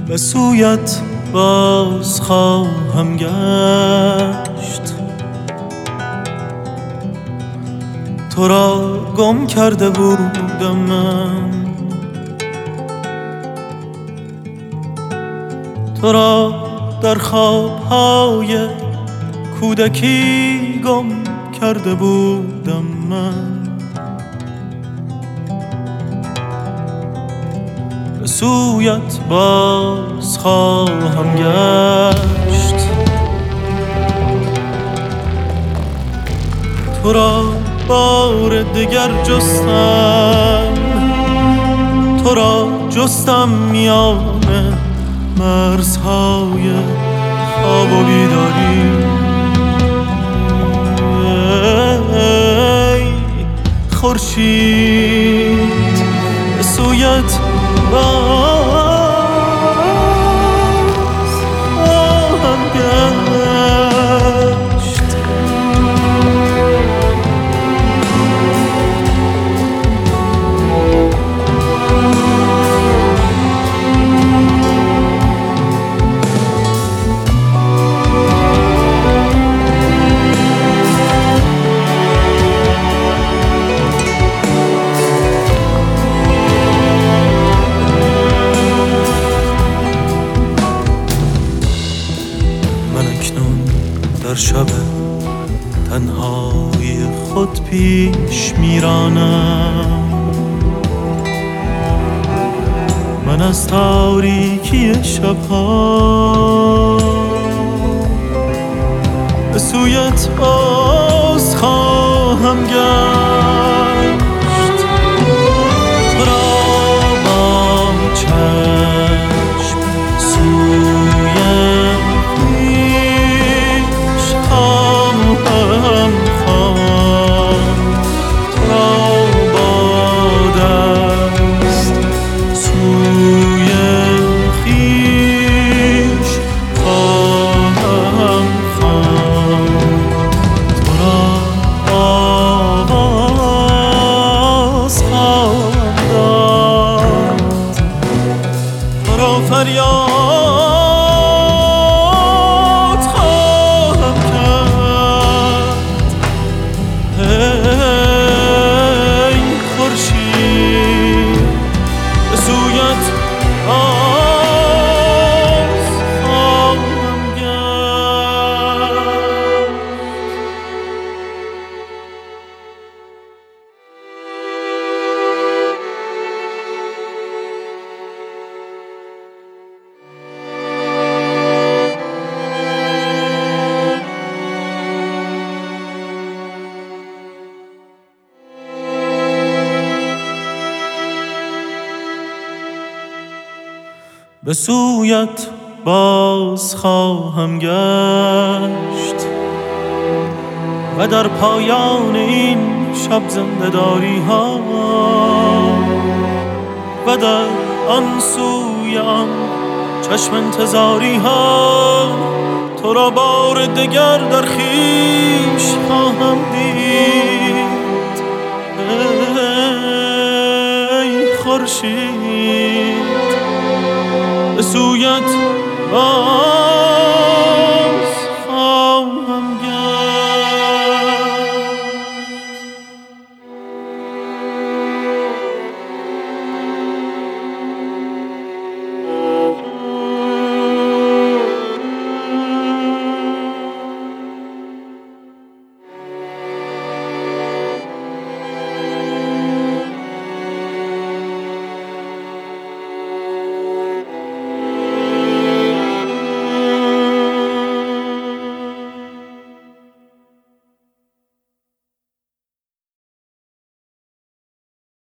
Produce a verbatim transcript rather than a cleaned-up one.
به سویت باز خواهم گشت، تو را گم کرده بودم من، تو را در خوابهای کودکی گم کرده بودم من. به سویت باز خواهم گشت، تو را بار دگر جستم، تو را جستم میان مرزهای خواب و بیداری. ای خورشید به سویت باز خواهم گشت، در شب تنهای خود پیش میرانم. من از تاریکی شبها به سویت باز خواهم گشت، تو را با چشم سوی فریاد خواهم کرد. ای خورشید به سویت باز خواهم گشت. به سویت باز خواهم گشت و در پایان این شب زنده‌داری ها و در آن سوی آن چشم انتظاری ها تو را بار دگر در خویش خواهم دید. ای خورشید به سویت